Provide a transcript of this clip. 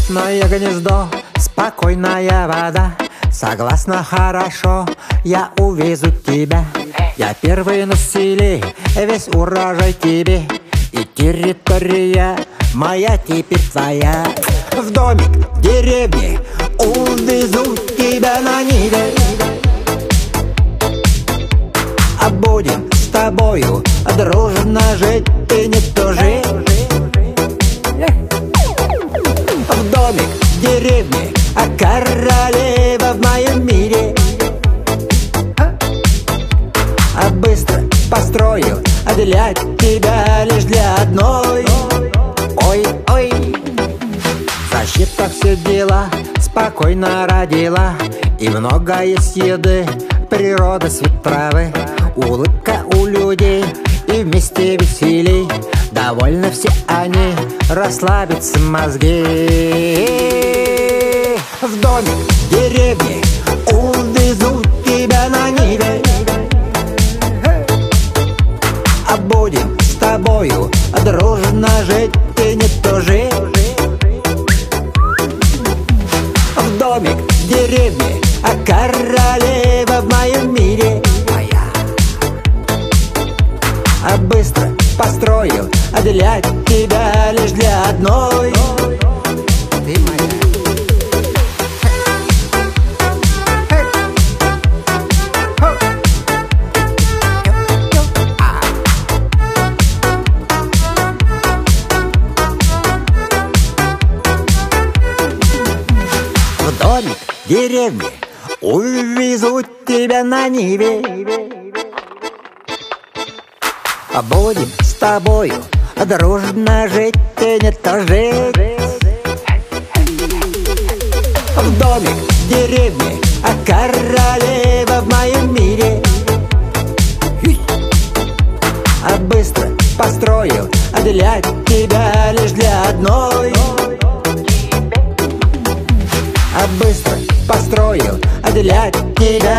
Уютное гнездо, спокойная вода. Согласна, хорошо, я увезу тебя. Я первый на селе, весь урожай тебе. И территория моя теперь твоя. В домик, в деревне увезу тебя на Ниве. А будем с тобою дружно жить, ты не тужи. В домик, в деревне, а королева в моем мире. А быстро построю для тебя, лишь для одной. Ой-ой. Защита, все дела спокойно родила. И много есть еды, природа, свет, травы. Улыбка у людей и вместе веселей. Довольны все они, расслабятся мозги. В домик, в деревне увезу тебя на Ниве. А будем с тобою дружно жить, ты не тужи. В домик, в деревне, а королева в моем мире. А быстро построю для тебя, лишь для одной. Ты моя. В домик, в деревне увезу тебя на Ниве. А будем с тобою дружно жить, ты не тужи. В домик, в деревне, а королева в моем мире. А быстро построю для тебя, лишь для одной. А быстро построю для тебя,